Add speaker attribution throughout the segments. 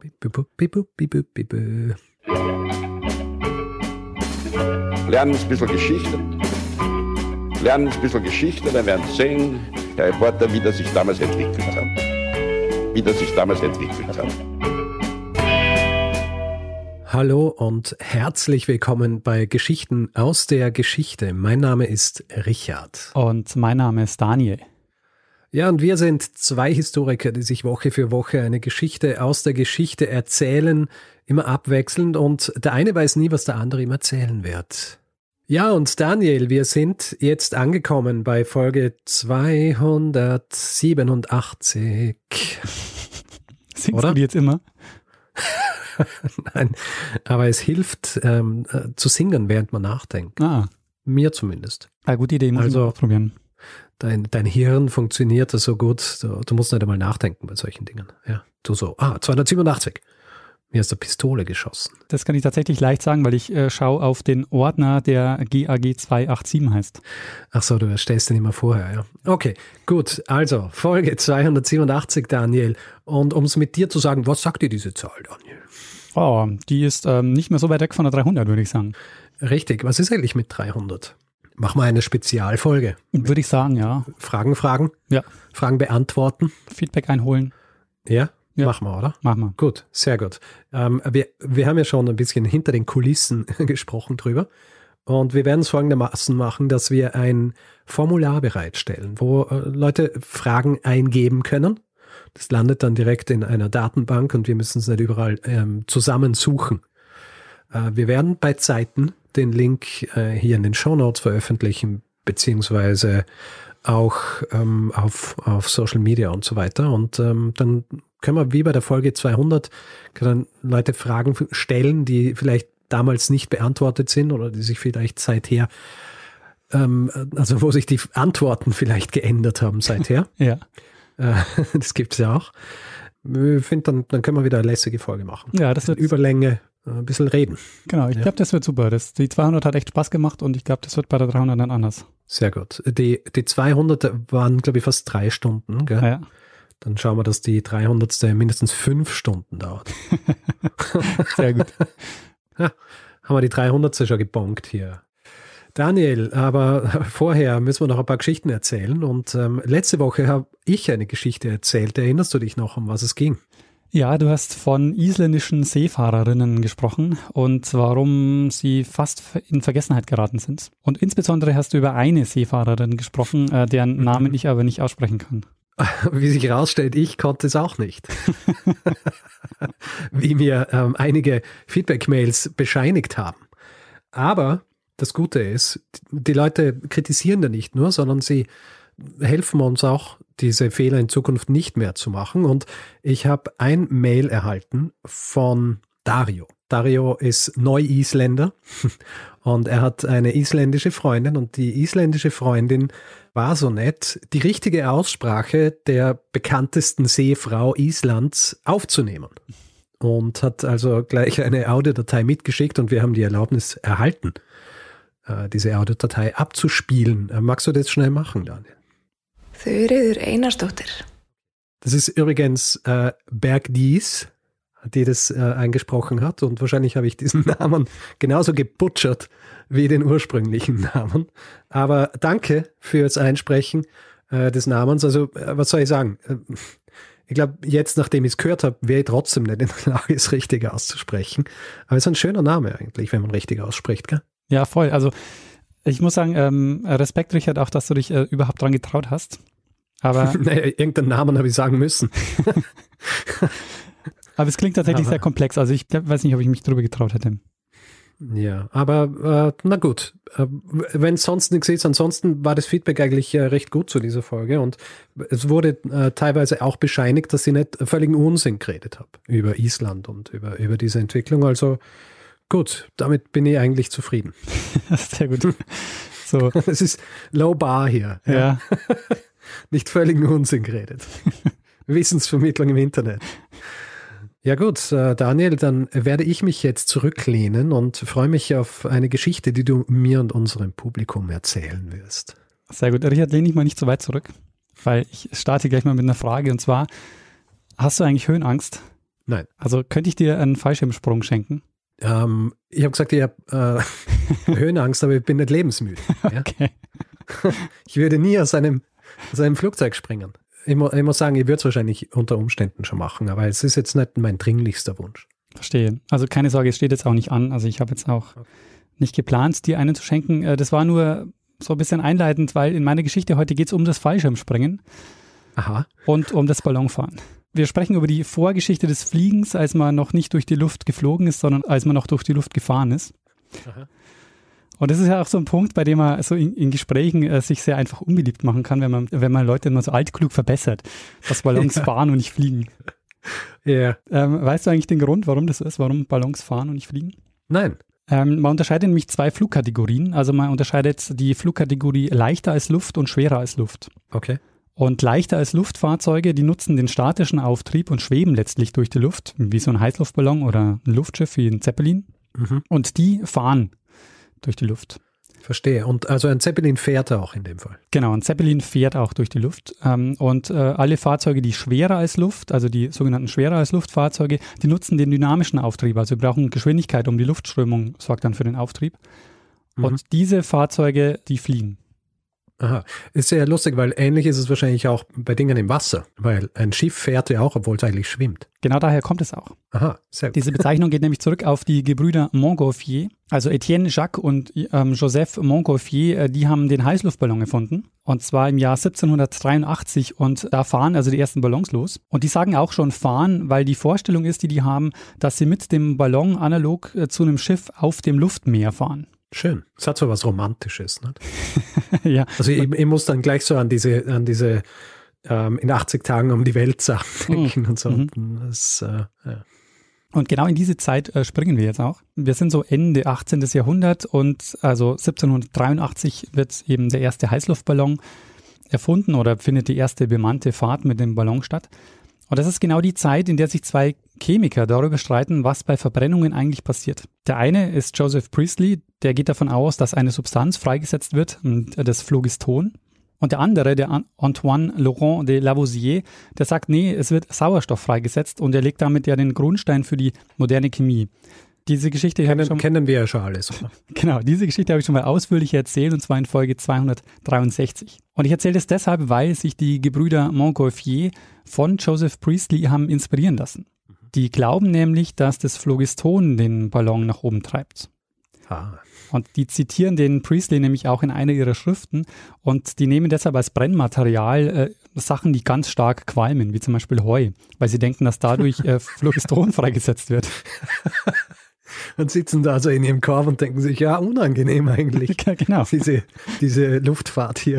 Speaker 1: Lernen ein bisschen Geschichte. Lernen ein bisschen Geschichte, dann werden Sie sehen, Herr Reporter, wie das sich damals entwickelt hat.
Speaker 2: Hallo und herzlich willkommen bei Geschichten aus der Geschichte. Mein Name ist Richard.
Speaker 3: Und mein Name ist Daniel.
Speaker 2: Ja, und wir sind zwei Historiker, die sich Woche für Woche eine Geschichte aus der Geschichte erzählen, immer abwechselnd, und der eine weiß nie, was der andere ihm erzählen wird. Ja, und Daniel, wir sind jetzt angekommen bei Folge 287.
Speaker 3: Singst du die jetzt immer?
Speaker 2: Nein, aber es hilft zu singen, während man nachdenkt. Mir zumindest.
Speaker 3: Gute Idee, muss ich mal ausprobieren.
Speaker 2: Dein Hirn funktioniert so gut, du musst nicht einmal nachdenken bei solchen Dingen. Ja, du so, 287. Mir ist der Pistole geschossen.
Speaker 3: Das kann ich tatsächlich leicht sagen, weil ich schaue auf den Ordner, der GAG 287 heißt.
Speaker 2: Ach so, du erstellst den immer vorher, ja. Okay, gut, also Folge 287, Daniel. Und um es mit dir zu sagen, was sagt dir diese Zahl, Daniel?
Speaker 3: Oh, die ist nicht mehr so weit weg von der 300, würde ich sagen.
Speaker 2: Richtig, was ist eigentlich mit 300? Machen wir eine Spezialfolge.
Speaker 3: Würde ich sagen, ja.
Speaker 2: Fragen?
Speaker 3: Ja.
Speaker 2: Fragen beantworten?
Speaker 3: Feedback einholen?
Speaker 2: Ja?
Speaker 3: Ja.
Speaker 2: Machen wir, oder?
Speaker 3: Machen wir.
Speaker 2: Gut, sehr gut. Wir haben ja schon ein bisschen hinter den Kulissen gesprochen drüber. Und wir werden es folgendermaßen machen, dass wir ein Formular bereitstellen, wo Leute Fragen eingeben können. Das landet dann direkt in einer Datenbank und wir müssen es nicht überall zusammensuchen. Wir werden bei Zeiten den Link hier in den Shownotes veröffentlichen, beziehungsweise auch auf Social Media und so weiter. Und dann können wir wie bei der Folge 200 können Leute Fragen stellen, die vielleicht damals nicht beantwortet sind oder die sich vielleicht seither, also wo sich die Antworten vielleicht geändert haben seither.
Speaker 3: Ja.
Speaker 2: Das gibt es ja auch. Ich finde, dann können wir wieder eine lässige Folge machen.
Speaker 3: Ja, das wird
Speaker 2: Überlänge, ein bisschen reden.
Speaker 3: Genau, ich glaube, das wird super. Die 200 hat echt Spaß gemacht und ich glaube, das wird bei der 300 dann anders.
Speaker 2: Sehr gut. Die 200 waren, glaube ich, fast 3 Stunden. Gell?
Speaker 3: Ja.
Speaker 2: Dann schauen wir, dass die 300. mindestens 5 Stunden dauert.
Speaker 3: Sehr gut.
Speaker 2: Ja, haben wir die 300. schon gebongt hier. Daniel, aber vorher müssen wir noch ein paar Geschichten erzählen. Und letzte Woche habe ich eine Geschichte erzählt. Erinnerst du dich noch, um was es ging?
Speaker 3: Ja, du hast von isländischen Seefahrerinnen gesprochen und warum sie fast in Vergessenheit geraten sind. Und insbesondere hast du über eine Seefahrerin gesprochen, deren Namen ich aber nicht aussprechen kann.
Speaker 2: Wie sich herausstellt, ich konnte es auch nicht. Wie mir einige Feedback-Mails bescheinigt haben. Aber das Gute ist, die Leute kritisieren da nicht nur, sondern sie helfen uns auch, diese Fehler in Zukunft nicht mehr zu machen. Und ich habe ein Mail erhalten von Dario. Dario ist Neu-Isländer und er hat eine isländische Freundin und die isländische Freundin war so nett, die richtige Aussprache der bekanntesten Seefrau Islands aufzunehmen. Und hat also gleich eine Audiodatei mitgeschickt und wir haben die Erlaubnis erhalten, diese Audiodatei abzuspielen. Magst du das schnell machen, Daniel?
Speaker 4: Þuríður Einarsdóttir.
Speaker 2: Das ist übrigens Bergdís, die das eingesprochen hat. Und wahrscheinlich habe ich diesen Namen genauso gebutschert wie den ursprünglichen Namen. Aber danke fürs Einsprechen des Namens. Also, was soll ich sagen? Ich glaube, jetzt, nachdem ich es gehört habe, wäre ich trotzdem nicht in der Lage, es richtig auszusprechen. Aber es ist ein schöner Name eigentlich, wenn man richtig ausspricht, gell?
Speaker 3: Ja, voll. Also ich muss sagen, Respekt, Richard, auch, dass du dich überhaupt dran getraut hast. Aber
Speaker 2: naja, irgendeinen Namen habe ich sagen müssen.
Speaker 3: Aber es klingt tatsächlich sehr komplex. Also ich weiß nicht, ob ich mich drüber getraut hätte.
Speaker 2: Ja, aber na gut. Wenn es sonst nichts ist, ansonsten war das Feedback eigentlich recht gut zu dieser Folge und es wurde teilweise auch bescheinigt, dass ich nicht völligen Unsinn geredet habe über Island und über diese Entwicklung. Also gut, damit bin ich eigentlich zufrieden.
Speaker 3: Sehr gut. So.
Speaker 2: Es ist low bar hier.
Speaker 3: Ja.
Speaker 2: Nicht völligen Unsinn geredet. Wissensvermittlung im Internet. Ja gut, Daniel, dann werde ich mich jetzt zurücklehnen und freue mich auf eine Geschichte, die du mir und unserem Publikum erzählen wirst.
Speaker 3: Sehr gut. Richard, lehne ich mal nicht so weit zurück, weil ich starte gleich mal mit einer Frage und zwar, hast du eigentlich Höhenangst?
Speaker 2: Nein.
Speaker 3: Also könnte ich dir einen Fallschirmsprung schenken?
Speaker 2: Ich habe gesagt, ich habe Höhenangst, aber ich bin nicht lebensmüde. Ja?
Speaker 3: Okay.
Speaker 2: Ich würde nie aus einem Flugzeug springen. Ich muss sagen, ich würde es wahrscheinlich unter Umständen schon machen, aber es ist jetzt nicht mein dringlichster Wunsch.
Speaker 3: Verstehe. Also keine Sorge, es steht jetzt auch nicht an. Also ich habe jetzt auch nicht geplant, dir einen zu schenken. Das war nur so ein bisschen einleitend, weil in meiner Geschichte heute geht es um das Fallschirmspringen.
Speaker 2: Aha.
Speaker 3: Und um das Ballonfahren. Wir sprechen über die Vorgeschichte des Fliegens, als man noch nicht durch die Luft geflogen ist, sondern als man noch durch die Luft gefahren ist.
Speaker 2: Aha.
Speaker 3: Und das ist ja auch so ein Punkt, bei dem man so in Gesprächen sich sehr einfach unbeliebt machen kann, wenn man Leute immer so altklug verbessert, dass Ballons fahren und nicht fliegen.
Speaker 2: Ja.
Speaker 3: Weißt du eigentlich den Grund, warum das ist, warum Ballons fahren und nicht fliegen?
Speaker 2: Nein.
Speaker 3: Man unterscheidet nämlich 2 Flugkategorien. Also man unterscheidet die Flugkategorie leichter als Luft und schwerer als Luft.
Speaker 2: Okay.
Speaker 3: Und leichter als Luftfahrzeuge, die nutzen den statischen Auftrieb und schweben letztlich durch die Luft, wie so ein Heißluftballon oder ein Luftschiff wie ein Zeppelin.
Speaker 2: Mhm.
Speaker 3: Und die fahren durch die Luft.
Speaker 2: Verstehe. Und also ein Zeppelin fährt auch in dem Fall.
Speaker 3: Genau, ein Zeppelin fährt auch durch die Luft. Und alle Fahrzeuge, die schwerer als Luft, also die sogenannten schwerer als Luftfahrzeuge, die nutzen den dynamischen Auftrieb. Also brauchen Geschwindigkeit, um die Luftströmung sorgt dann für den Auftrieb.
Speaker 2: Mhm.
Speaker 3: Und diese Fahrzeuge, die fliegen.
Speaker 2: Aha. Ist sehr lustig, weil ähnlich ist es wahrscheinlich auch bei Dingen im Wasser, weil ein Schiff fährt ja auch, obwohl es eigentlich schwimmt.
Speaker 3: Genau daher kommt es auch.
Speaker 2: Aha, sehr gut.
Speaker 3: Diese Bezeichnung geht nämlich zurück auf die Gebrüder Montgolfier. Also Etienne Jacques und Joseph Montgolfier, die haben den Heißluftballon erfunden. Und zwar im Jahr 1783. Und da fahren also die ersten Ballons los. Und die sagen auch schon fahren, weil die Vorstellung ist, die haben, dass sie mit dem Ballon analog zu einem Schiff auf dem Luftmeer fahren.
Speaker 2: Schön. Es hat so was Romantisches. Nicht?
Speaker 3: Ja.
Speaker 2: Also ich muss dann gleich so an diese in 80 Tagen um die Welt Sachen denken und so. Das, ja.
Speaker 3: Und genau in diese Zeit springen wir jetzt auch. Wir sind so Ende 18. Jahrhundert und also 1783 wird eben der erste Heißluftballon erfunden oder findet die erste bemannte Fahrt mit dem Ballon statt. Und das ist genau die Zeit, in der sich 2 Chemiker darüber streiten, was bei Verbrennungen eigentlich passiert. Der eine ist Joseph Priestley, der geht davon aus, dass eine Substanz freigesetzt wird, das Phlogiston. Und der andere, der Antoine Laurent de Lavoisier, der sagt, nee, es wird Sauerstoff freigesetzt und er legt damit ja den Grundstein für die moderne Chemie. Diese Geschichte
Speaker 2: kennen wir ja schon alles. Oder?
Speaker 3: Genau, diese Geschichte habe ich schon mal ausführlich erzählt und zwar in Folge 263. Und ich erzähle das deshalb, weil sich die Gebrüder Montgolfier von Joseph Priestley haben inspirieren lassen. Die glauben nämlich, dass das Phlogiston den Ballon nach oben treibt.
Speaker 2: Ah.
Speaker 3: Und die zitieren den Priestley nämlich auch in einer ihrer Schriften und die nehmen deshalb als Brennmaterial Sachen, die ganz stark qualmen, wie zum Beispiel Heu, weil sie denken, dass dadurch Phlogiston freigesetzt wird.
Speaker 2: Und sitzen da so in ihrem Korb und denken sich, ja, unangenehm eigentlich.
Speaker 3: Genau.
Speaker 2: Diese Luftfahrt hier.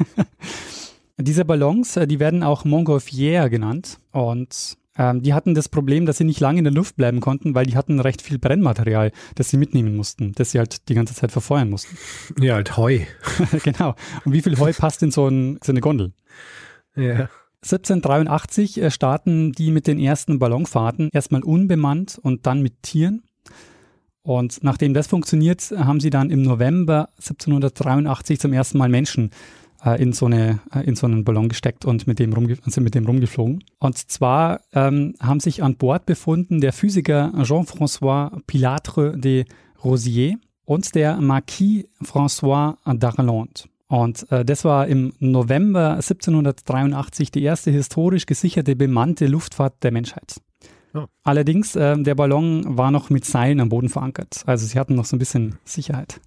Speaker 3: Diese Ballons, die werden auch Montgolfier genannt und die hatten das Problem, dass sie nicht lange in der Luft bleiben konnten, weil die hatten recht viel Brennmaterial, das sie mitnehmen mussten, das sie halt die ganze Zeit verfeuern mussten.
Speaker 2: Ja, halt Heu.
Speaker 3: Genau. Und wie viel Heu passt in so eine Gondel?
Speaker 2: Ja.
Speaker 3: 1783 starten die mit den ersten Ballonfahrten, erstmal unbemannt und dann mit Tieren. Und nachdem das funktioniert, haben sie dann im November 1783 zum ersten Mal Menschen in so einen Ballon gesteckt und sind mit dem rumgeflogen. Und zwar haben sich an Bord befunden der Physiker Jean-François Pilatre de Rosier und der Marquis François d'Arlandes. Und das war im November 1783 die erste historisch gesicherte bemannte Luftfahrt der Menschheit. Oh. Allerdings, der Ballon war noch mit Seilen am Boden verankert. Also sie hatten noch so ein bisschen Sicherheit.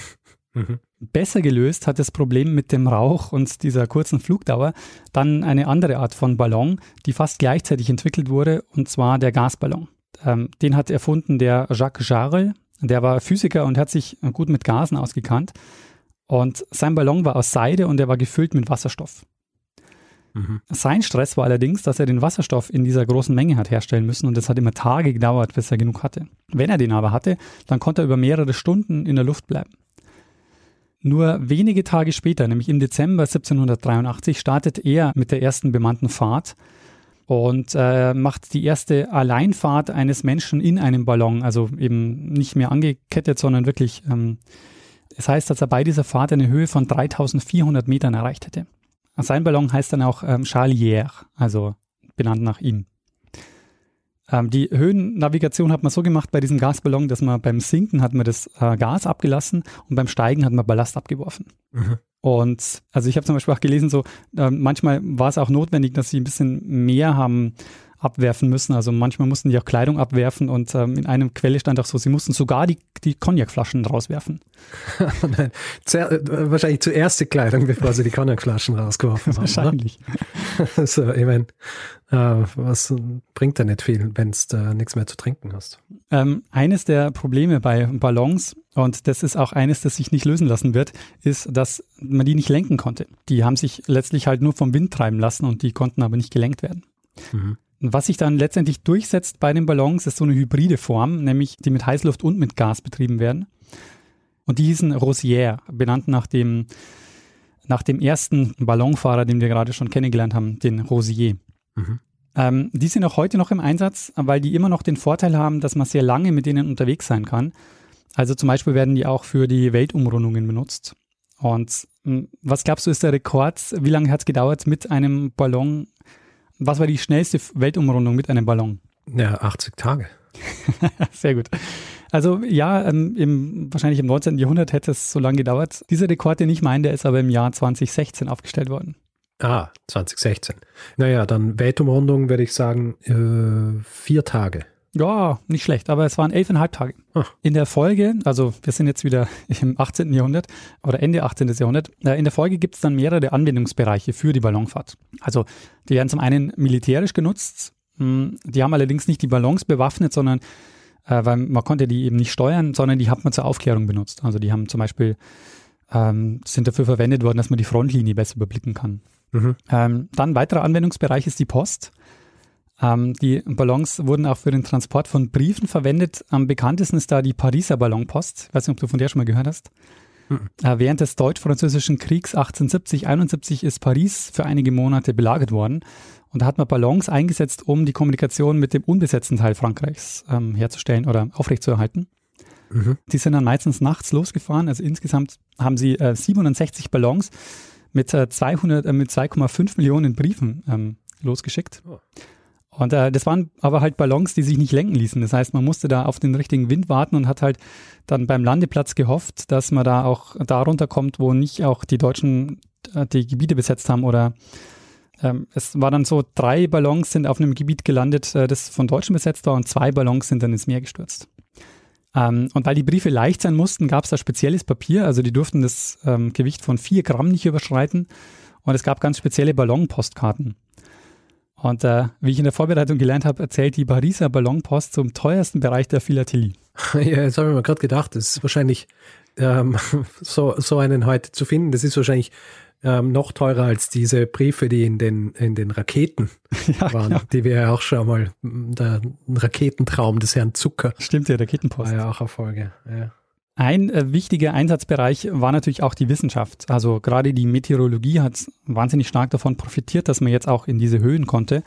Speaker 3: Besser gelöst hat das Problem mit dem Rauch und dieser kurzen Flugdauer dann eine andere Art von Ballon, die fast gleichzeitig entwickelt wurde, und zwar der Gasballon. Den hat erfunden der Jacques Jarrel, der war Physiker und hat sich gut mit Gasen ausgekannt. Und sein Ballon war aus Seide und er war gefüllt mit Wasserstoff. Sein Stress war allerdings, dass er den Wasserstoff in dieser großen Menge hat herstellen müssen und das hat immer Tage gedauert, bis er genug hatte. Wenn er den aber hatte, dann konnte er über mehrere Stunden in der Luft bleiben. Nur wenige Tage später, nämlich im Dezember 1783, startet er mit der ersten bemannten Fahrt und macht die erste Alleinfahrt eines Menschen in einem Ballon, also eben nicht mehr angekettet, sondern wirklich, es heißt, dass er bei dieser Fahrt eine Höhe von 3400 Metern erreicht hätte. Sein Ballon heißt dann auch Charlier, also benannt nach ihm. Die Höhennavigation hat man so gemacht bei diesem Gasballon, dass man beim Sinken hat man das Gas abgelassen und beim Steigen hat man Ballast abgeworfen.
Speaker 2: Mhm.
Speaker 3: Und also ich habe zum Beispiel auch gelesen, so manchmal war es auch notwendig, dass sie ein bisschen mehr haben abwerfen müssen. Also manchmal mussten die auch Kleidung abwerfen und in einer Quelle stand auch so, sie mussten sogar die Cognacflaschen rauswerfen.
Speaker 2: Nein, wahrscheinlich zuerst die Kleidung, bevor sie die Cognacflaschen rausgeworfen haben.
Speaker 3: Wahrscheinlich.
Speaker 2: Also, ich meine, was bringt da nicht viel, wenn du nichts mehr zu trinken hast?
Speaker 3: Eines der Probleme bei Ballons, und das ist auch eines, das sich nicht lösen lassen wird, ist, dass man die nicht lenken konnte. Die haben sich letztlich halt nur vom Wind treiben lassen und die konnten aber nicht gelenkt werden.
Speaker 2: Mhm.
Speaker 3: Was sich dann letztendlich durchsetzt bei den Ballons, ist so eine hybride Form, nämlich die mit Heißluft und mit Gas betrieben werden. Und die hießen Rosière, benannt nach dem ersten Ballonfahrer, den wir gerade schon kennengelernt haben, den Rosier.
Speaker 2: Mhm.
Speaker 3: Die sind auch heute noch im Einsatz, weil die immer noch den Vorteil haben, dass man sehr lange mit denen unterwegs sein kann. Also zum Beispiel werden die auch für die Weltumrundungen benutzt. Und was glaubst du, ist der Rekord? Wie lange hat es gedauert mit einem Ballon? Was war die schnellste Weltumrundung mit einem Ballon?
Speaker 2: Ja, 80 Tage.
Speaker 3: Sehr gut. Also ja, wahrscheinlich im 19. Jahrhundert hätte es so lange gedauert. Dieser Rekord, den ich meine, der ist aber im Jahr 2016 aufgestellt worden.
Speaker 2: 2016. Naja, dann Weltumrundung würde ich sagen 4 Tage.
Speaker 3: Ja, nicht schlecht, aber es waren 11,5 Tage. In der Folge, also wir sind jetzt wieder im 18. Jahrhundert oder Ende 18. Jahrhundert, in der Folge gibt es dann mehrere Anwendungsbereiche für die Ballonfahrt. Also die werden zum einen militärisch genutzt, die haben allerdings nicht die Ballons bewaffnet, sondern weil man konnte die eben nicht steuern, sondern die hat man zur Aufklärung benutzt. Also die haben zum Beispiel, sind dafür verwendet worden, dass man die Frontlinie besser überblicken kann.
Speaker 2: Mhm.
Speaker 3: Dann ein weiterer Anwendungsbereich ist die Post. Die Ballons wurden auch für den Transport von Briefen verwendet. Am bekanntesten ist da die Pariser Ballonpost. Ich weiß nicht, ob du von der schon mal gehört hast. Während des Deutsch-Französischen Kriegs 1870-71 ist Paris für einige Monate belagert worden. Und da hat man Ballons eingesetzt, um die Kommunikation mit dem unbesetzten Teil Frankreichs herzustellen oder aufrechtzuerhalten.
Speaker 2: Mhm.
Speaker 3: Die sind dann meistens nachts losgefahren. Also insgesamt haben sie 67 Ballons mit 2,5 Millionen Briefen losgeschickt.
Speaker 2: Oh.
Speaker 3: Und das waren aber halt Ballons, die sich nicht lenken ließen. Das heißt, man musste da auf den richtigen Wind warten und hat halt dann beim Landeplatz gehofft, dass man da auch da runterkommt, wo nicht auch die Deutschen die Gebiete besetzt haben. Oder es war dann so, 3 Ballons sind auf einem Gebiet gelandet, das von Deutschen besetzt war, und 2 Ballons sind dann ins Meer gestürzt. Und weil die Briefe leicht sein mussten, gab es da spezielles Papier. Also die durften das Gewicht von 4 Gramm nicht überschreiten. Und es gab ganz spezielle Ballonpostkarten. Und wie ich in der Vorbereitung gelernt habe, erzählt die Pariser Ballonpost zum teuersten Bereich der Philatelie.
Speaker 2: Ja, jetzt habe ich mir gerade gedacht, das ist wahrscheinlich so einen heute zu finden, das ist wahrscheinlich noch teurer als diese Briefe, die in den Raketen waren, genau. Die wir ja auch schon mal, der Raketentraum des Herrn Zucker.
Speaker 3: Stimmt, der Raketenpost.
Speaker 2: War ja auch Erfolge, ja.
Speaker 3: Ein wichtiger Einsatzbereich war natürlich auch die Wissenschaft. Also gerade die Meteorologie hat wahnsinnig stark davon profitiert, dass man jetzt auch in diese Höhen konnte,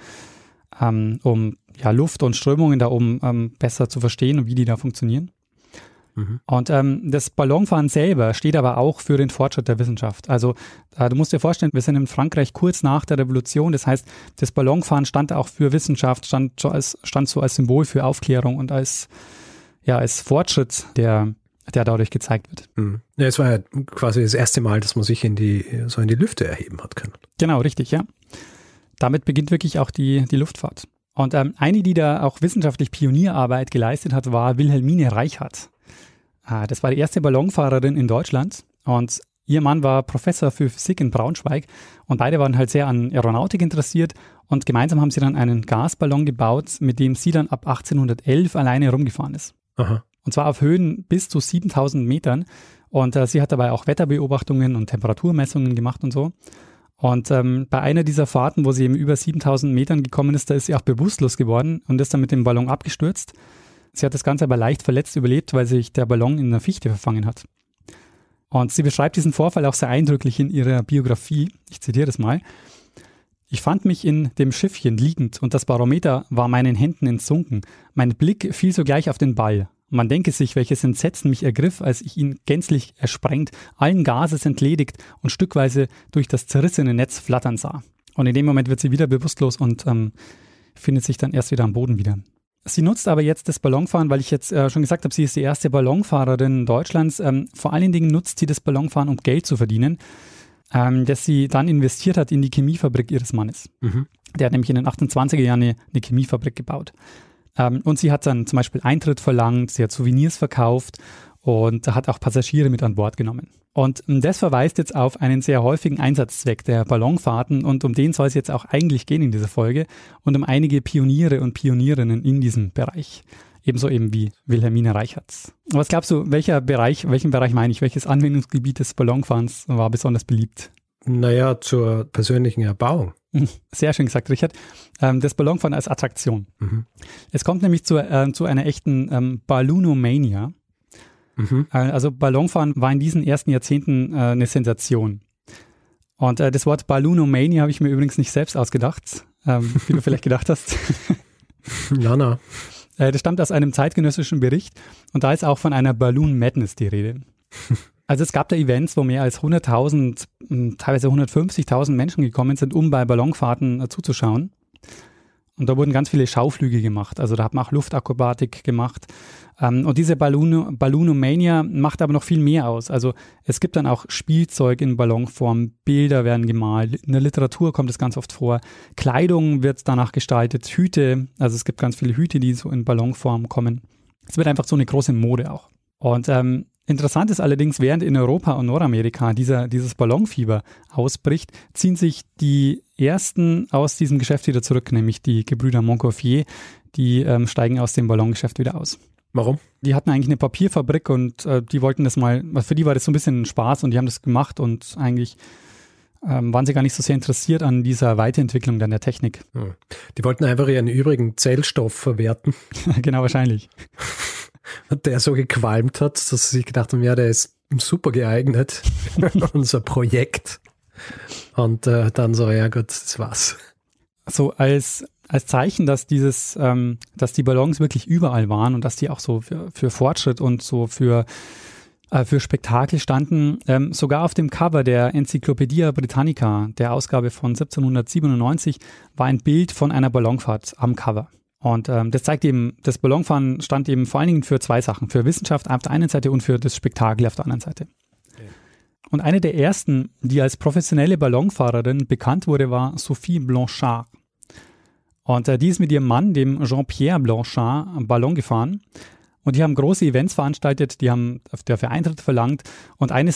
Speaker 3: um ja, Luft und Strömungen da oben besser zu verstehen und wie die da funktionieren. Mhm. Und das Ballonfahren selber steht aber auch für den Fortschritt der Wissenschaft. Also du musst dir vorstellen, wir sind in Frankreich kurz nach der Revolution. Das heißt, das Ballonfahren stand auch für Wissenschaft, stand so als Symbol für Aufklärung und als Fortschritt, der dadurch gezeigt wird.
Speaker 2: Mhm. Ja, es war ja quasi das erste Mal, dass man sich in die Lüfte erheben hat können.
Speaker 3: Genau, richtig, ja. Damit beginnt wirklich auch die Luftfahrt. Und eine, die da auch wissenschaftlich Pionierarbeit geleistet hat, war Wilhelmine Reichart. Das war die erste Ballonfahrerin in Deutschland und ihr Mann war Professor für Physik in Braunschweig und beide waren halt sehr an Aeronautik interessiert und gemeinsam haben sie dann einen Gasballon gebaut, mit dem sie dann ab 1811 alleine rumgefahren ist.
Speaker 2: Aha.
Speaker 3: Und zwar auf Höhen bis zu 7000 Metern. Und sie hat dabei auch Wetterbeobachtungen und Temperaturmessungen gemacht und so. Und bei einer dieser Fahrten, wo sie eben über 7000 Metern gekommen ist, da ist sie auch bewusstlos geworden und ist dann mit dem Ballon abgestürzt. Sie hat das Ganze aber leicht verletzt überlebt, weil sich der Ballon in einer Fichte verfangen hat. Und sie beschreibt diesen Vorfall auch sehr eindrücklich in ihrer Biografie. Ich zitiere das mal. Ich fand mich in dem Schiffchen liegend und das Barometer war meinen Händen entsunken. Mein Blick fiel sogleich auf den Ball. Man denke sich, welches Entsetzen mich ergriff, als ich ihn gänzlich ersprengt, allen Gases entledigt und stückweise durch das zerrissene Netz flattern sah. Und in dem Moment wird sie wieder bewusstlos und findet sich dann erst wieder am Boden wieder. Sie nutzt aber jetzt das Ballonfahren, weil ich jetzt schon gesagt habe, sie ist die erste Ballonfahrerin Deutschlands. Vor allen Dingen nutzt sie das Ballonfahren, um Geld zu verdienen, das sie dann investiert hat in die Chemiefabrik ihres Mannes.
Speaker 2: Mhm.
Speaker 3: Der hat nämlich in den 28er Jahren eine Chemiefabrik gebaut. Und sie hat dann zum Beispiel Eintritt verlangt, sie hat Souvenirs verkauft und hat auch Passagiere mit an Bord genommen. Und das verweist jetzt auf einen sehr häufigen Einsatzzweck der Ballonfahrten und um den soll es jetzt auch eigentlich gehen in dieser Folge und um einige Pioniere und Pionierinnen in diesem Bereich. Ebenso eben wie Wilhelmine Reichertz. Was glaubst du, welchen Bereich meine ich? Welches Anwendungsgebiet des Ballonfahrens war besonders beliebt?
Speaker 2: Naja, zur persönlichen Erbauung.
Speaker 3: Sehr schön gesagt, Richard. Das Ballonfahren als Attraktion.
Speaker 2: Mhm.
Speaker 3: Es kommt nämlich zu einer echten Balloonomania.
Speaker 2: Mhm.
Speaker 3: Also Ballonfahren war in diesen ersten Jahrzehnten eine Sensation. Und das Wort Balloonomania habe ich mir übrigens nicht selbst ausgedacht, wie du vielleicht gedacht hast.
Speaker 2: Na.
Speaker 3: Das stammt aus einem zeitgenössischen Bericht und da ist auch von einer Balloon Madness die Rede. Also es gab da Events, wo mehr als 100.000, teilweise 150.000 Menschen gekommen sind, um bei Ballonfahrten zuzuschauen. Und da wurden ganz viele Schauflüge gemacht. Also da hat man auch Luftakrobatik gemacht. Und diese Balloonomania macht aber noch viel mehr aus. Also es gibt dann auch Spielzeug in Ballonform, Bilder werden gemalt, in der Literatur kommt es ganz oft vor. Kleidung wird danach gestaltet, Hüte, also es gibt ganz viele Hüte, die so in Ballonform kommen. Es wird einfach so eine große Mode auch. Und interessant ist allerdings, während in Europa und Nordamerika dieses Ballonfieber ausbricht, ziehen sich die ersten aus diesem Geschäft wieder zurück, nämlich die Gebrüder Montgolfier, die steigen aus dem Ballongeschäft wieder aus.
Speaker 2: Warum?
Speaker 3: Die hatten eigentlich eine Papierfabrik und die wollten das mal, für die war das so ein bisschen ein Spaß und die haben das gemacht und eigentlich waren sie gar nicht so sehr interessiert an dieser Weiterentwicklung dann der Technik.
Speaker 2: Die wollten einfach ihren übrigen Zellstoff verwerten.
Speaker 3: Genau, wahrscheinlich.
Speaker 2: Und der so gequalmt hat, dass sie sich gedacht haben, ja, der ist super geeignet für unser Projekt. Und dann so, ja gut, das war's.
Speaker 3: So als Zeichen, dass dass die Ballons wirklich überall waren und dass die auch so für Fortschritt und so für Spektakel standen, sogar auf dem Cover der Encyclopedia Britannica, der Ausgabe von 1797, war ein Bild von einer Ballonfahrt am Cover. Und das zeigt eben, das Ballonfahren stand eben vor allen Dingen für zwei Sachen, für Wissenschaft auf der einen Seite und für das Spektakel auf der anderen Seite. Okay. Und eine der ersten, die als professionelle Ballonfahrerin bekannt wurde, war Sophie Blanchard. Und die ist mit ihrem Mann, dem Jean-Pierre Blanchard, Ballon gefahren. Und die haben große Events veranstaltet, die haben dafür Eintritt verlangt. Und einer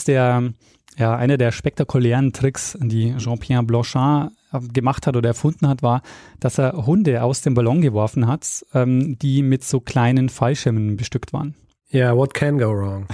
Speaker 3: der spektakulären Tricks, die Jean-Pierre Blanchard gemacht hat oder erfunden hat, war, dass er Hunde aus dem Ballon geworfen hat, die mit so kleinen Fallschirmen bestückt waren.
Speaker 2: Ja, what can go wrong?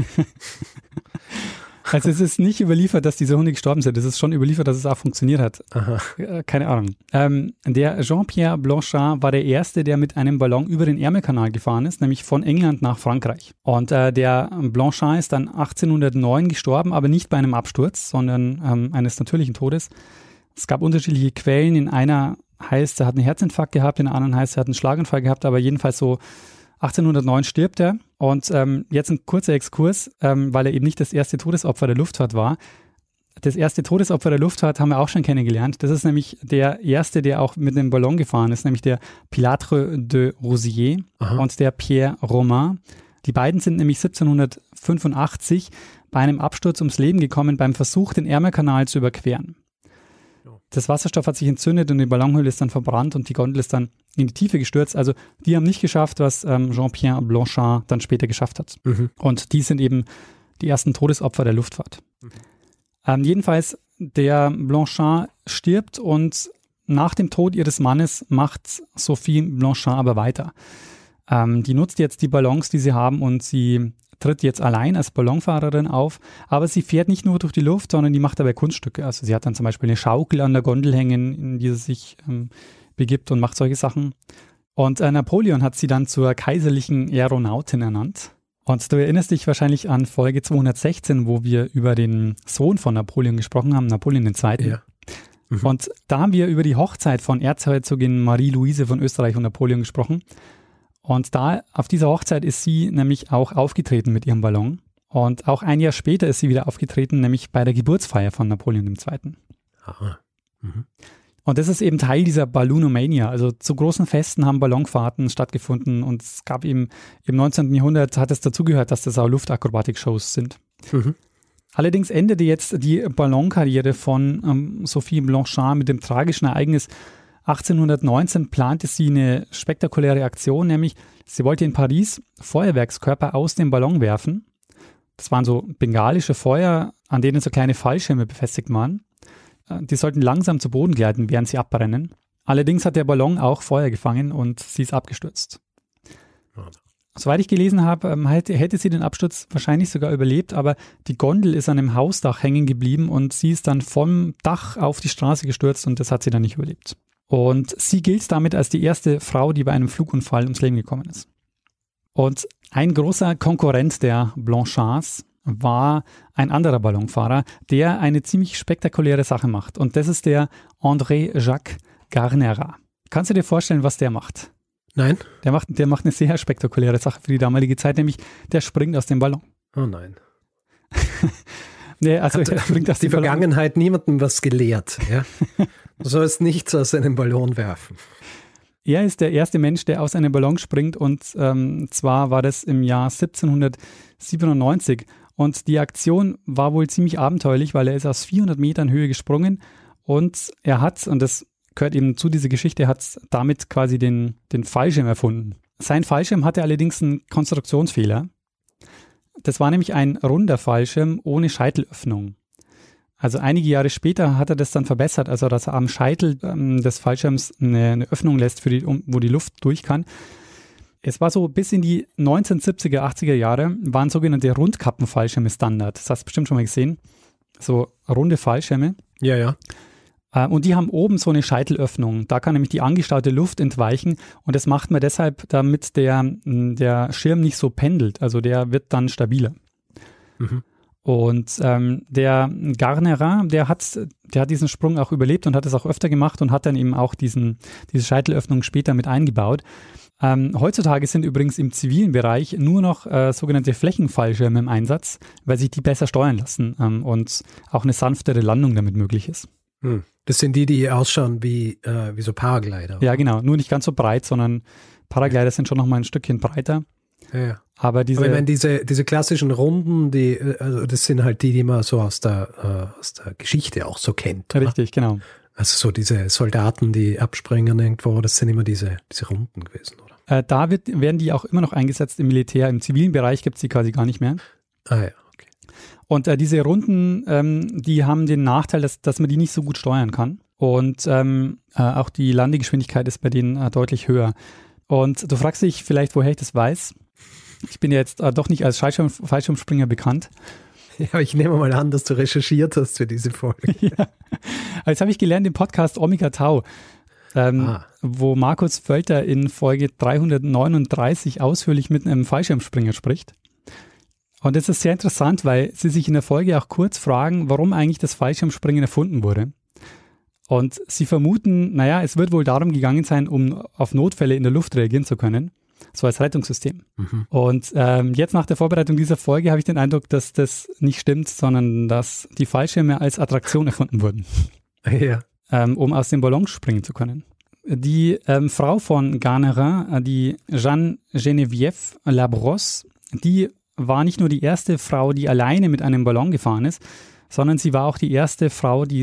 Speaker 3: Also es ist nicht überliefert, dass diese Hunde gestorben sind. Es ist schon überliefert, dass es auch funktioniert hat.
Speaker 2: Aha.
Speaker 3: Keine Ahnung. Der Jean-Pierre Blanchard war der Erste, der mit einem Ballon über den Ärmelkanal gefahren ist, nämlich von England nach Frankreich. Und der Blanchard ist dann 1809 gestorben, aber nicht bei einem Absturz, sondern eines natürlichen Todes. Es gab unterschiedliche Quellen. In einer heißt, er hat einen Herzinfarkt gehabt, in der anderen heißt, er hat einen Schlaganfall gehabt, aber jedenfalls so 1809 stirbt er. Und jetzt ein kurzer Exkurs, weil er eben nicht das erste Todesopfer der Luftfahrt war. Das erste Todesopfer der Luftfahrt haben wir auch schon kennengelernt. Das ist nämlich der erste, der auch mit einem Ballon gefahren ist, nämlich der Pilatre de Rosier und der Pierre Romain. Die beiden sind nämlich 1785 bei einem Absturz ums Leben gekommen beim Versuch, den Ärmelkanal zu überqueren. Das Wasserstoff hat sich entzündet und die Ballonhülle ist dann verbrannt und die Gondel ist dann in die Tiefe gestürzt. Also die haben nicht geschafft, was Jean-Pierre Blanchard dann später geschafft hat. Mhm. Und die sind eben die ersten Todesopfer der Luftfahrt. Mhm. Jedenfalls, der Blanchard stirbt und nach dem Tod ihres Mannes macht Sophie Blanchard aber weiter. Die nutzt jetzt die Ballons, die sie haben und sie tritt jetzt allein als Ballonfahrerin auf, aber sie fährt nicht nur durch die Luft, sondern die macht dabei Kunststücke. Also sie hat dann zum Beispiel eine Schaukel an der Gondel hängen, in die sie sich begibt und macht solche Sachen. Und Napoleon hat sie dann zur kaiserlichen Aeronautin ernannt. Und du erinnerst dich wahrscheinlich an Folge 216, wo wir über den Sohn von Napoleon gesprochen haben, Napoleon II. Ja. Mhm. Und da haben wir über die Hochzeit von Erzherzogin Marie-Louise von Österreich und Napoleon gesprochen. Und auf dieser Hochzeit ist sie nämlich auch aufgetreten mit ihrem Ballon. Und auch ein Jahr später ist sie wieder aufgetreten, nämlich bei der Geburtsfeier von Napoleon II.
Speaker 2: Aha. Mhm.
Speaker 3: Und das ist eben Teil dieser Balloonomania. Also zu großen Festen haben Ballonfahrten stattgefunden und es gab eben im 19. Jahrhundert hat es dazugehört, dass das auch Luftakrobatik-Shows sind.
Speaker 2: Mhm.
Speaker 3: Allerdings endete jetzt die Ballonkarriere von Sophie Blanchet mit dem tragischen Ereignis. 1819 plante sie eine spektakuläre Aktion, nämlich sie wollte in Paris Feuerwerkskörper aus dem Ballon werfen. Das waren so bengalische Feuer, an denen so kleine Fallschirme befestigt waren. Die sollten langsam zu Boden gleiten, während sie abbrennen. Allerdings hat der Ballon auch Feuer gefangen und sie ist abgestürzt. Soweit ich gelesen habe, hätte sie den Absturz wahrscheinlich sogar überlebt, aber die Gondel ist an einem Hausdach hängen geblieben und sie ist dann vom Dach auf die Straße gestürzt und das hat sie dann nicht überlebt. Und sie gilt damit als die erste Frau, die bei einem Flugunfall ums Leben gekommen ist. Und ein großer Konkurrent der Blanchets war ein anderer Ballonfahrer, der eine ziemlich spektakuläre Sache macht. Und das ist der André-Jacques Garnerin. Kannst du dir vorstellen, was der macht?
Speaker 2: Nein.
Speaker 3: Der macht eine sehr spektakuläre Sache für die damalige Zeit, nämlich der springt aus dem Ballon.
Speaker 2: Oh nein.
Speaker 3: Nee, also er springt aus
Speaker 2: die
Speaker 3: dem Ballon.
Speaker 2: Vergangenheit niemandem was gelehrt. Ja? Du sollst nichts aus einem Ballon werfen.
Speaker 3: Er ist der erste Mensch, der aus einem Ballon springt und zwar war das im Jahr 1797 und die Aktion war wohl ziemlich abenteuerlich, weil er ist aus 400 Metern Höhe gesprungen und er hat, und das gehört eben zu dieser Geschichte, hat damit quasi den Fallschirm erfunden. Sein Fallschirm hatte allerdings einen Konstruktionsfehler. Das war nämlich ein runder Fallschirm ohne Scheitelöffnung. Also einige Jahre später hat er das dann verbessert, also dass er am Scheitel des Fallschirms eine Öffnung lässt, wo die Luft durch kann. Es war so, bis in die 1970er, 80er Jahre waren sogenannte Rundkappenfallschirme Standard. Das hast du bestimmt schon mal gesehen. So runde Fallschirme.
Speaker 2: Ja, ja.
Speaker 3: Und die haben oben so eine Scheitelöffnung. Da kann nämlich die angestaute Luft entweichen und das macht man deshalb, damit der Schirm nicht so pendelt. Also der wird dann stabiler.
Speaker 2: Mhm.
Speaker 3: Und der Garnerin, der hat diesen Sprung auch überlebt und hat es auch öfter gemacht und hat dann eben auch diese Scheitelöffnung später mit eingebaut. Heutzutage sind übrigens im zivilen Bereich nur noch sogenannte Flächenfallschirme im Einsatz, weil sich die besser steuern lassen und auch eine sanftere Landung damit möglich ist.
Speaker 2: Das sind die ausschauen wie so Paraglider.
Speaker 3: Ja, genau. Nur nicht ganz so breit, sondern Paraglider sind schon noch mal ein Stückchen breiter.
Speaker 2: Ja.
Speaker 3: Aber
Speaker 2: ich meine, diese klassischen Runden, also das sind halt die man so aus der Geschichte auch so kennt. Oder?
Speaker 3: Richtig, genau.
Speaker 2: Also so diese Soldaten, die abspringen irgendwo, das sind immer diese Runden gewesen, oder?
Speaker 3: Da werden die auch immer noch eingesetzt im Militär. Im zivilen Bereich gibt es die quasi gar nicht mehr.
Speaker 2: Ah ja, okay.
Speaker 3: Und diese Runden, die haben den Nachteil, dass man die nicht so gut steuern kann. Und auch die Landegeschwindigkeit ist bei denen deutlich höher. Und du fragst dich vielleicht, woher ich das weiß. Ich bin ja jetzt doch nicht als Fallschirmspringer bekannt.
Speaker 2: Ja, ich nehme mal an, dass du recherchiert hast für diese Folge.
Speaker 3: Ja. Jetzt habe ich gelernt im Podcast Omega Tau, wo Markus Völter in Folge 339 ausführlich mit einem Fallschirmspringer spricht. Und das ist sehr interessant, weil sie sich in der Folge auch kurz fragen, warum eigentlich das Fallschirmspringen erfunden wurde. Und sie vermuten, es wird wohl darum gegangen sein, um auf Notfälle in der Luft reagieren zu können. So als Rettungssystem. Mhm. Und jetzt nach der Vorbereitung dieser Folge habe ich den Eindruck, dass das nicht stimmt, sondern dass die Fallschirme als Attraktion erfunden wurden.
Speaker 2: Ja.
Speaker 3: Um aus dem Ballon springen zu können. Die Frau von Garnerin, die Jeanne Geneviève Labrosse, die war nicht nur die erste Frau, die alleine mit einem Ballon gefahren ist, sondern sie war auch die erste Frau, die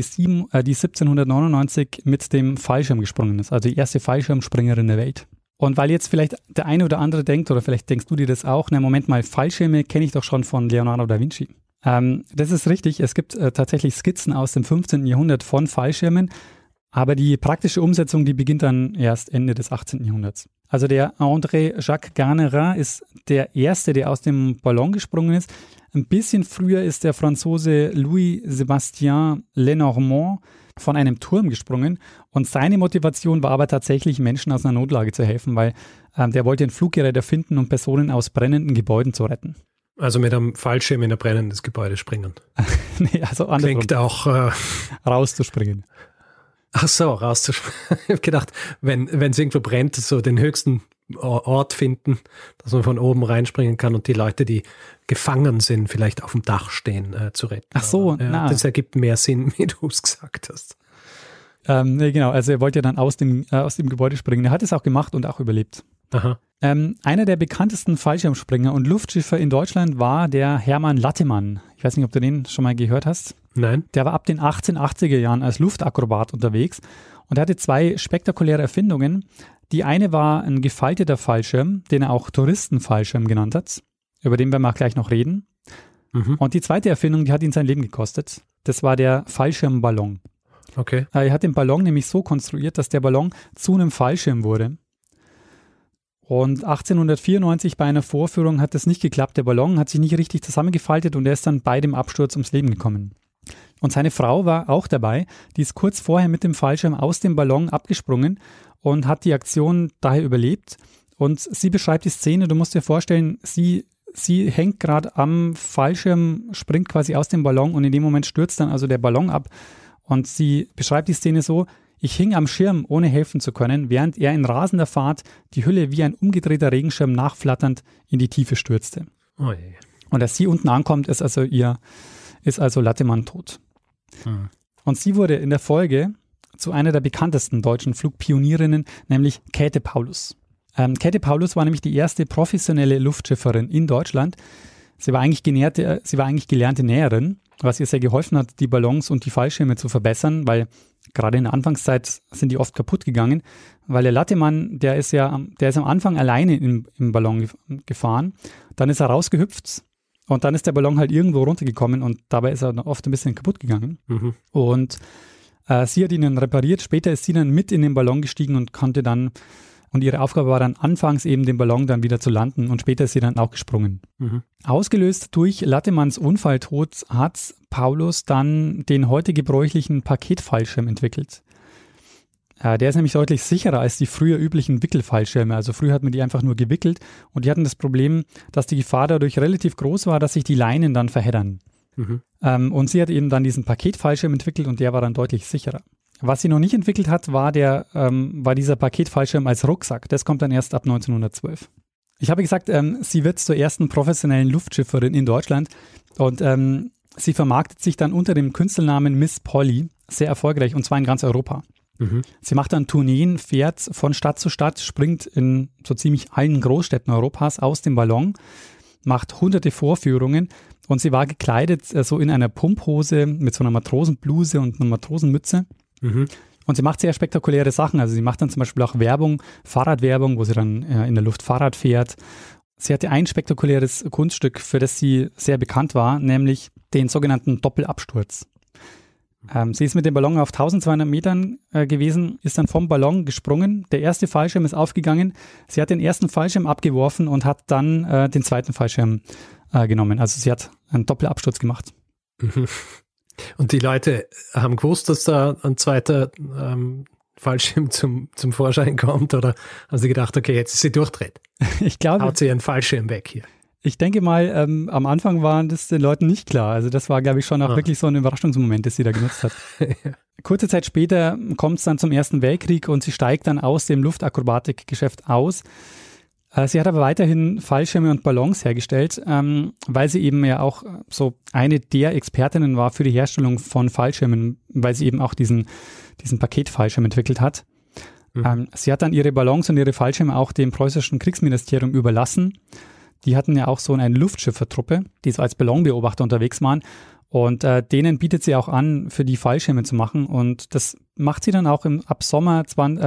Speaker 3: 1799 mit dem Fallschirm gesprungen ist, also die erste Fallschirmspringerin der Welt. Und weil jetzt vielleicht der eine oder andere denkt, oder vielleicht denkst du dir das auch, Moment mal, Fallschirme kenne ich doch schon von Leonardo da Vinci. Das ist richtig, es gibt tatsächlich Skizzen aus dem 15. Jahrhundert von Fallschirmen, aber die praktische Umsetzung, die beginnt dann erst Ende des 18. Jahrhunderts. Also der André-Jacques Garnerin ist der Erste, der aus dem Ballon gesprungen ist. Ein bisschen früher ist der Franzose Louis-Sébastien Lenormand von einem Turm gesprungen und seine Motivation war aber tatsächlich, Menschen aus einer Notlage zu helfen, weil der wollte ein Fluggerät erfinden, um Personen aus brennenden Gebäuden zu retten.
Speaker 2: Also mit einem Fallschirm in ein brennendes Gebäude springen.
Speaker 3: Nee, also andersrum.
Speaker 2: Klingt auch
Speaker 3: rauszuspringen.
Speaker 2: Ach so, rauszuspringen. Ich habe gedacht, wenn es irgendwo brennt, so den höchsten Ort finden, dass man von oben reinspringen kann und die Leute, die gefangen sind, vielleicht auf dem Dach stehen, zu retten.
Speaker 3: Ach so,
Speaker 2: aber, das ergibt mehr Sinn, wie du es gesagt hast.
Speaker 3: Nee, genau, also er wollte ja dann aus dem Gebäude springen. Er hat es auch gemacht und auch überlebt.
Speaker 2: Aha.
Speaker 3: Einer der bekanntesten Fallschirmspringer und Luftschiffer in Deutschland war der Hermann Lattemann. Ich weiß nicht, ob du den schon mal gehört hast.
Speaker 2: Nein.
Speaker 3: Der war ab den 1880er Jahren als Luftakrobat unterwegs und er hatte 2 spektakuläre Erfindungen. Die eine war ein gefalteter Fallschirm, den er auch Touristenfallschirm genannt hat. Über den werden wir auch gleich noch reden. Und die zweite Erfindung, die hat ihn sein Leben gekostet. Das war der Fallschirmballon.
Speaker 2: Okay.
Speaker 3: Er hat den Ballon nämlich so konstruiert, dass der Ballon zu einem Fallschirm wurde. Und 1894 bei einer Vorführung hat das nicht geklappt. Der Ballon hat sich nicht richtig zusammengefaltet und er ist dann bei dem Absturz ums Leben gekommen. Und seine Frau war auch dabei. Die ist kurz vorher mit dem Fallschirm aus dem Ballon abgesprungen und hat die Aktion daher überlebt. Und sie beschreibt die Szene, du musst dir vorstellen, sie hängt gerade am Fallschirm, springt quasi aus dem Ballon und in dem Moment stürzt dann also der Ballon ab. Und sie beschreibt die Szene so: Ich hing am Schirm, ohne helfen zu können, während er in rasender Fahrt die Hülle wie ein umgedrehter Regenschirm nachflatternd in die Tiefe stürzte.
Speaker 2: Oh je.
Speaker 3: Und als sie unten ankommt, ist also Lattemann tot. Und sie wurde in der Folge zu einer der bekanntesten deutschen Flugpionierinnen, nämlich Käthe Paulus. Käthe Paulus war nämlich die erste professionelle Luftschifferin in Deutschland. Sie war eigentlich gelernte Näherin, was ihr sehr geholfen hat, die Ballons und die Fallschirme zu verbessern, weil gerade in der Anfangszeit sind die oft kaputt gegangen, weil der Lattemann, der ist am Anfang alleine im Ballon gefahren, dann ist er rausgehüpft und dann ist der Ballon halt irgendwo runtergekommen und dabei ist er oft ein bisschen kaputt gegangen. Und sie hat ihn dann repariert, später ist sie dann mit in den Ballon gestiegen und ihre Aufgabe war dann anfangs eben den Ballon dann wieder zu landen und später ist sie dann auch gesprungen. Ausgelöst durch Lattemanns Unfalltod hat Paulus dann den heute gebräuchlichen Paketfallschirm entwickelt. Der ist nämlich deutlich sicherer als die früher üblichen Wickelfallschirme. Also früher hat man die einfach nur gewickelt und die hatten das Problem, dass die Gefahr dadurch relativ groß war, dass sich die Leinen dann verheddern. Und sie hat eben dann diesen Paketfallschirm entwickelt und der war dann deutlich sicherer. Was sie noch nicht entwickelt hat, war dieser Paketfallschirm als Rucksack. Das kommt dann erst ab 1912. Ich habe gesagt, sie wird zur ersten professionellen Luftschifferin in Deutschland und sie vermarktet sich dann unter dem Künstlernamen Miss Polly sehr erfolgreich und zwar in ganz Europa. Sie macht dann Tourneen, fährt von Stadt zu Stadt, springt in so ziemlich allen Großstädten Europas aus dem Ballon, macht hunderte Vorführungen und sie war gekleidet so in einer Pumphose mit so einer Matrosenbluse und einer Matrosenmütze. Und sie macht sehr spektakuläre Sachen. Also sie macht dann zum Beispiel auch Fahrradwerbung, wo sie dann in der Luft Fahrrad fährt. Sie hatte ein spektakuläres Kunststück, für das sie sehr bekannt war, nämlich den sogenannten Doppelabsturz. Sie ist mit dem Ballon auf 1200 Metern gewesen, ist dann vom Ballon gesprungen. Der erste Fallschirm ist aufgegangen. Sie hat den ersten Fallschirm abgeworfen und hat dann den zweiten Fallschirm genommen. Also sie hat einen Doppelabsturz gemacht.
Speaker 2: Und die Leute haben gewusst, dass da ein zweiter Fallschirm zum Vorschein kommt, oder haben sie gedacht, okay, jetzt ist sie durchdreht?
Speaker 3: Ich glaube,
Speaker 2: haut sie ihren Fallschirm weg hier.
Speaker 3: Ich denke mal, am Anfang war das den Leuten nicht klar. Also das war, glaube ich, schon auch wirklich so ein Überraschungsmoment, das sie da genutzt hat. Kurze Zeit später kommt es dann zum Ersten Weltkrieg und sie steigt dann aus dem Luftakrobatikgeschäft aus. Sie hat aber weiterhin Fallschirme und Ballons hergestellt, weil sie eben ja auch so eine der Expertinnen war für die Herstellung von Fallschirmen, weil sie eben auch diesen Paketfallschirm entwickelt hat. Sie hat dann ihre Ballons und ihre Fallschirme auch dem preußischen Kriegsministerium überlassen. Die hatten ja auch so eine Luftschiffertruppe, die so als Ballonbeobachter unterwegs waren. Und denen bietet sie auch an, für die Fallschirme zu machen. Und das macht sie dann auch ab Sommer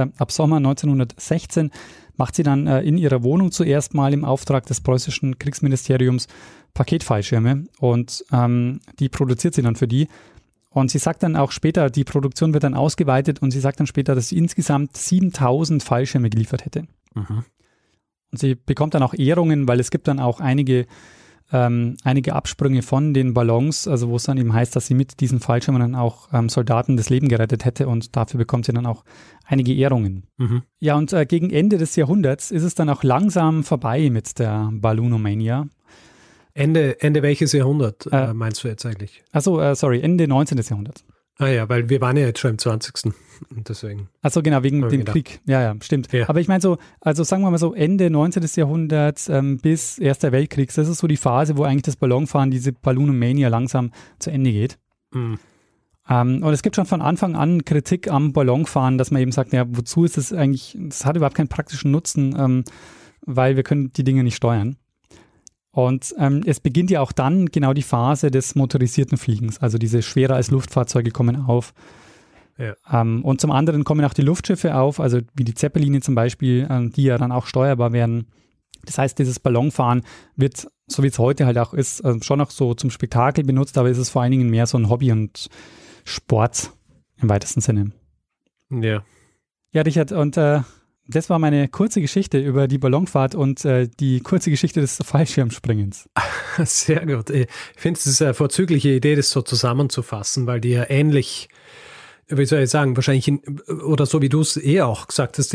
Speaker 3: 1916, macht sie dann in ihrer Wohnung zuerst mal im Auftrag des preußischen Kriegsministeriums Paketfallschirme. Und die produziert sie dann für die. Und sie sagt dann auch später, die Produktion wird dann ausgeweitet und sie sagt dann später, dass sie insgesamt 7000 Fallschirme geliefert hätte. Und sie bekommt dann auch Ehrungen, weil es gibt dann auch einige Absprünge von den Ballons, also wo es dann eben heißt, dass sie mit diesen Fallschirmen dann auch Soldaten das Leben gerettet hätte und dafür bekommt sie dann auch einige Ehrungen. Ja, und gegen Ende des Jahrhunderts ist es dann auch langsam vorbei mit der Balloonomania.
Speaker 2: Ende welches Jahrhundert meinst du jetzt eigentlich?
Speaker 3: Ende 19. Jahrhundert.
Speaker 2: Ah ja, weil wir waren ja jetzt schon im 20. Und deswegen.
Speaker 3: Achso, genau, wegen dem Krieg. Ja, stimmt. Ja. Aber ich meine so, also sagen wir mal so Ende 19. Jahrhundert bis Erster Weltkrieg, das ist so die Phase, wo eigentlich das Ballonfahren, diese Balloonomania langsam zu Ende geht. Und es gibt schon von Anfang an Kritik am Ballonfahren, dass man eben sagt, ja, wozu ist es eigentlich, das hat überhaupt keinen praktischen Nutzen, weil wir können die Dinge nicht steuern. Und es beginnt ja auch dann genau die Phase des motorisierten Fliegens, also diese schwerer als Luftfahrzeuge kommen auf.
Speaker 2: Ja.
Speaker 3: Und zum anderen kommen auch die Luftschiffe auf, also wie die Zeppeline zum Beispiel, die ja dann auch steuerbar werden. Das heißt, dieses Ballonfahren wird, so wie es heute halt auch ist, schon noch so zum Spektakel benutzt, aber es ist vor allen Dingen mehr so ein Hobby und Sport im weitesten Sinne.
Speaker 2: Ja.
Speaker 3: Ja, Richard, und das war meine kurze Geschichte über die Ballonfahrt und die kurze Geschichte des Fallschirmspringens.
Speaker 2: Sehr gut. Ich finde, es ist eine vorzügliche Idee, das so zusammenzufassen, weil die ja ähnlich, wie soll ich sagen, wahrscheinlich, oder so wie du es auch gesagt hast,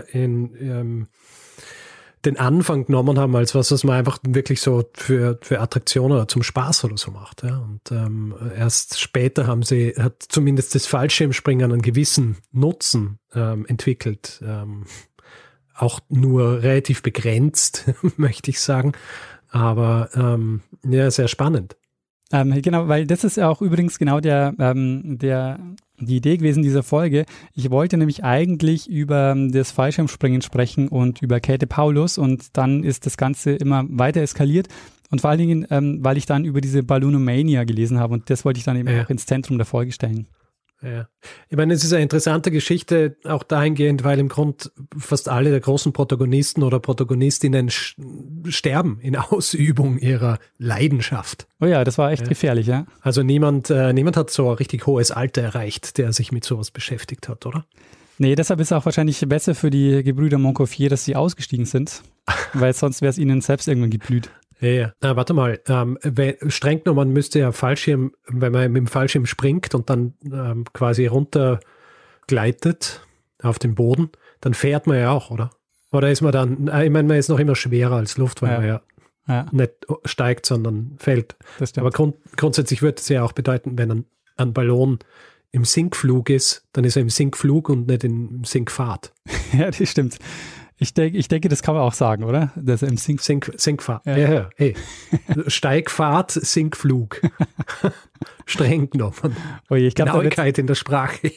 Speaker 2: den Anfang genommen haben, als was man einfach wirklich so für Attraktionen oder zum Spaß oder so macht. Ja. Und erst später hat zumindest das Fallschirmspringen einen gewissen Nutzen entwickelt. Auch nur relativ begrenzt, möchte ich sagen. Aber ja, sehr spannend.
Speaker 3: Genau, weil das ist ja auch übrigens genau die Idee gewesen dieser Folge. Ich wollte nämlich eigentlich über das Fallschirmspringen sprechen und über Käthe Paulus und dann ist das Ganze immer weiter eskaliert und vor allen Dingen, weil ich dann über diese Balloonomania gelesen habe und das wollte ich dann eben auch ins Zentrum der Folge stellen.
Speaker 2: Ja. Ich meine, es ist eine interessante Geschichte, auch dahingehend, weil im Grunde fast alle der großen Protagonisten oder Protagonistinnen sterben in Ausübung ihrer Leidenschaft.
Speaker 3: Oh ja, das war echt gefährlich, ja. Also
Speaker 2: niemand hat so ein richtig hohes Alter erreicht, der sich mit sowas beschäftigt hat, oder?
Speaker 3: Nee, deshalb ist es auch wahrscheinlich besser für die Gebrüder Montgolfier, dass sie ausgestiegen sind, weil sonst wäre es ihnen selbst irgendwann geblüht.
Speaker 2: Ja. Warte mal, streng genommen müsste ja Fallschirm, wenn man mit dem Fallschirm springt und dann quasi runtergleitet auf den Boden, dann fährt man ja auch, oder? Oder ist man dann, ich meine, man ist noch immer schwerer als Luft, weil man ja nicht steigt, sondern fällt. Aber grundsätzlich würde es ja auch bedeuten, wenn ein Ballon im Sinkflug ist, dann ist er im Sinkflug und nicht im Sinkfahrt.
Speaker 3: Ja, das stimmt. Ich denke, das kann man auch sagen, oder? Dass er im
Speaker 2: Sinkfahrt. Ja. Hey. Steigfahrt, Sinkflug. Streng genommen. Genauigkeit in der Sprache.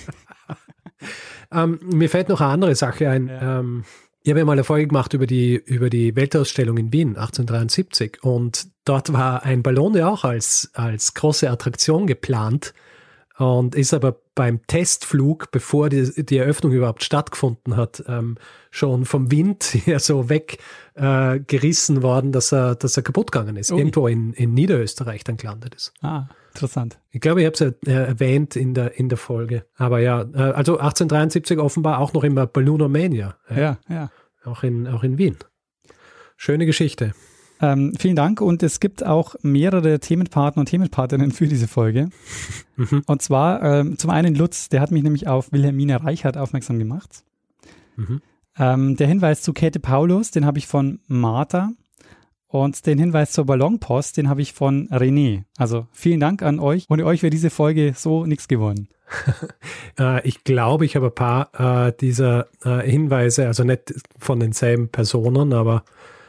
Speaker 2: Mir fällt noch eine andere Sache ein. Ja. Ich habe ja mal eine Folge gemacht über die Weltausstellung in Wien 1873 und dort war ein Ballon ja auch als große Attraktion geplant. Und ist aber beim Testflug, bevor die Eröffnung überhaupt stattgefunden hat, schon vom Wind her so weggerissen worden, dass er kaputt gegangen ist. Ui. Irgendwo in Niederösterreich dann gelandet ist.
Speaker 3: Ah, interessant.
Speaker 2: Ich glaube, ich habe es ja erwähnt in der Folge. Aber ja, also 1873 offenbar auch noch immer Balloonomania.
Speaker 3: Ja.
Speaker 2: Auch in Wien. Schöne Geschichte.
Speaker 3: Vielen Dank und es gibt auch mehrere Themenpartner und Themenpartnerinnen für diese Folge. Mhm. Und zwar zum einen Lutz, der hat mich nämlich auf Wilhelmine Reichert aufmerksam gemacht. Mhm. Der Hinweis zu Käthe Paulus, den habe ich von Martha und den Hinweis zur Ballonpost, den habe ich von René. Also vielen Dank an euch. Ohne euch wäre diese Folge so nichts geworden.
Speaker 2: Ich glaube, ich habe ein paar dieser Hinweise, also nicht von denselben Personen, aber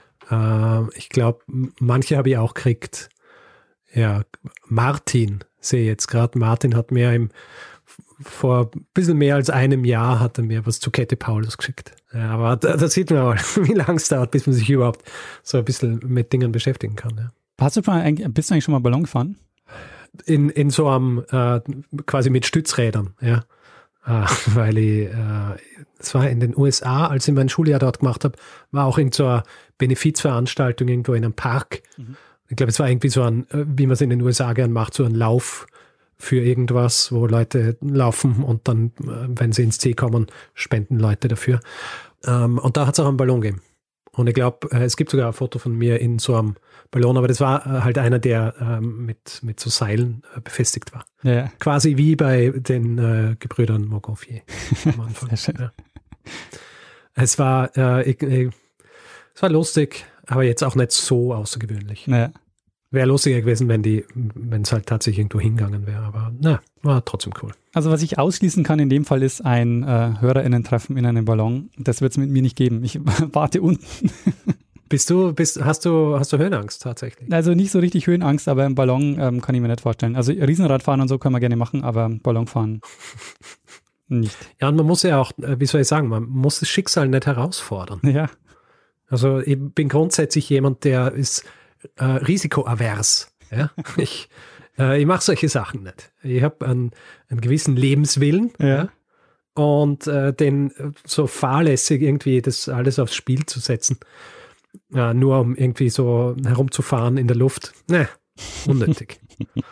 Speaker 2: ich glaube, manche habe ich auch gekriegt. Ja, Martin, sehe jetzt gerade. Martin hat mir vor ein bisschen mehr als einem Jahr hat er mir was zu Käthe Paulus geschickt. Ja, aber da sieht man mal, wie lange es dauert, bis man sich überhaupt so ein bisschen mit Dingen beschäftigen kann. Ja.
Speaker 3: Bist du eigentlich schon mal Ballon gefahren?
Speaker 2: In so einem, quasi mit Stützrädern, ja. Weil es war in den USA, als ich mein Schuljahr dort gemacht habe, war auch irgend so eine Benefizveranstaltung irgendwo in einem Park. Mhm. Ich glaube, es war irgendwie so ein, wie man es in den USA gern macht, so ein Lauf für irgendwas, wo Leute laufen und dann, wenn sie ins Ziel kommen, spenden Leute dafür. Und da hat es auch einen Ballon gegeben. Und ich glaube, es gibt sogar ein Foto von mir in so einem Ballon, aber das war halt einer, der mit so Seilen befestigt war. Ja. Quasi wie bei den Gebrüdern Montgolfier am Anfang. Sehr schön. Ja. Es war lustig, aber jetzt auch nicht so außergewöhnlich. Ja. Wäre lustiger gewesen, wenn es halt tatsächlich irgendwo hingegangen wäre, aber war trotzdem cool.
Speaker 3: Also was ich ausschließen kann in dem Fall ist ein HörerInnen-Treffen in einem Ballon. Das wird es mit mir nicht geben. Ich warte unten.
Speaker 2: Hast du Höhenangst tatsächlich?
Speaker 3: Also nicht so richtig Höhenangst, aber im Ballon kann ich mir nicht vorstellen. Also Riesenradfahren und so können wir gerne machen, aber Ballonfahren nicht.
Speaker 2: Ja, und man muss ja auch, wie soll ich sagen, man muss das Schicksal nicht herausfordern.
Speaker 3: Ja.
Speaker 2: Also ich bin grundsätzlich jemand, der ist risikoavers. Ja? Ich mache solche Sachen nicht. Ich habe einen gewissen Lebenswillen.
Speaker 3: Ja.
Speaker 2: Und den so fahrlässig irgendwie das alles aufs Spiel zu setzen, nur um irgendwie so herumzufahren in der Luft, unnötig.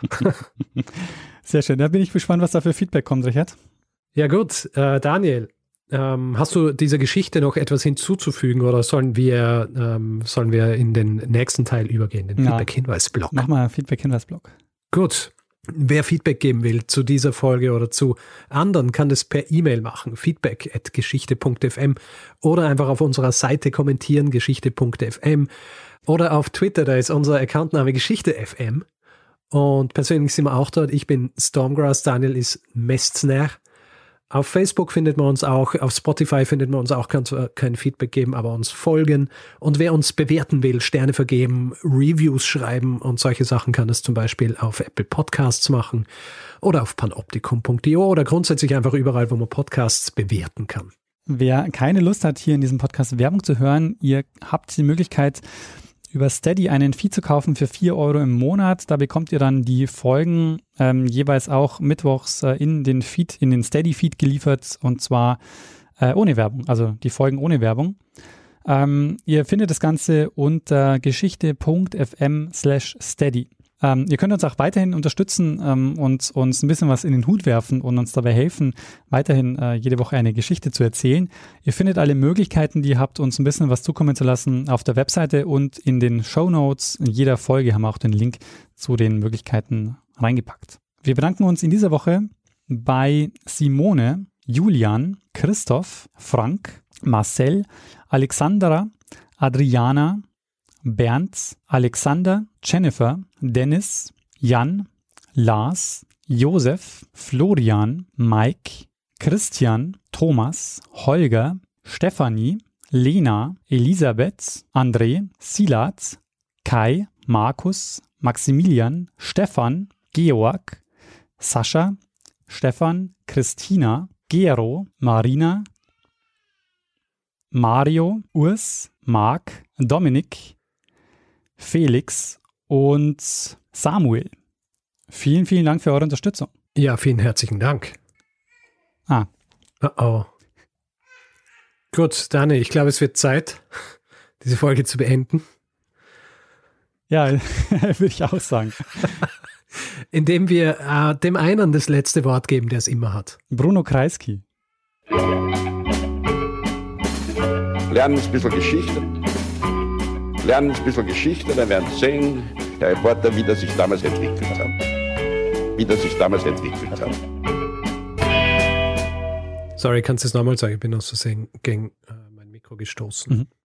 Speaker 3: Sehr schön. Da bin ich gespannt, was da für Feedback kommt, Richard.
Speaker 2: Ja gut, Daniel, hast du dieser Geschichte noch etwas hinzuzufügen oder sollen wir in den nächsten Teil übergehen, den Feedback-Hinweis-Block?
Speaker 3: Mach mal Feedback-Hinweis-Block.
Speaker 2: Gut. Wer Feedback geben will zu dieser Folge oder zu anderen, kann das per E-Mail machen, feedback@geschichte.fm oder einfach auf unserer Seite kommentieren, geschichte.fm oder auf Twitter, da ist unser Accountname Geschichte.fm und persönlich sind wir auch dort. Ich bin Stormgrass, Daniel ist Mestner. Auf Facebook findet man uns auch, auf Spotify findet man uns auch, kann zwar kein Feedback geben, aber uns folgen. Und wer uns bewerten will, Sterne vergeben, Reviews schreiben und solche Sachen, kann es zum Beispiel auf Apple Podcasts machen oder auf panoptikum.io oder grundsätzlich einfach überall, wo man Podcasts bewerten kann.
Speaker 3: Wer keine Lust hat, hier in diesem Podcast Werbung zu hören, ihr habt die Möglichkeit, über Steady einen Feed zu kaufen für 4 Euro im Monat. Da bekommt ihr dann die Folgen jeweils auch mittwochs in den Steady-Feed geliefert und zwar ohne Werbung, also die Folgen ohne Werbung. Ihr findet das Ganze unter geschichte.fm/steady. Ihr könnt uns auch weiterhin unterstützen und uns ein bisschen was in den Hut werfen und uns dabei helfen, weiterhin jede Woche eine Geschichte zu erzählen. Ihr findet alle Möglichkeiten, die ihr habt, uns ein bisschen was zukommen zu lassen, auf der Webseite und in den Shownotes. In jeder Folge haben wir auch den Link zu den Möglichkeiten reingepackt. Wir bedanken uns in dieser Woche bei Simone, Julian, Christoph, Frank, Marcel, Alexandra, Adriana, Bernd, Alexander, Jennifer, Dennis, Jan, Lars, Josef, Florian, Mike, Christian, Thomas, Holger, Stefanie, Lena, Elisabeth, André, Silat, Kai, Markus, Maximilian, Stefan, Georg, Sascha, Stefan, Christina, Gero, Marina, Mario, Urs, Marc, Dominik, Felix und Samuel. Vielen, vielen Dank für eure Unterstützung.
Speaker 2: Ja, vielen herzlichen Dank. Oh. Gut, Dani, ich glaube, es wird Zeit, diese Folge zu beenden.
Speaker 3: Ja, würde ich auch sagen.
Speaker 2: Indem wir dem einen das letzte Wort geben, der es immer hat.
Speaker 3: Bruno Kreisky.
Speaker 1: Lernen ein bisschen Geschichte. Lernen ein bisschen Geschichte, dann werden Sie sehen, der Reporter, wie das sich damals entwickelt hat.
Speaker 2: Sorry, kannst du es nochmal sagen? Ich bin aus Versehen gegen mein Mikro gestoßen.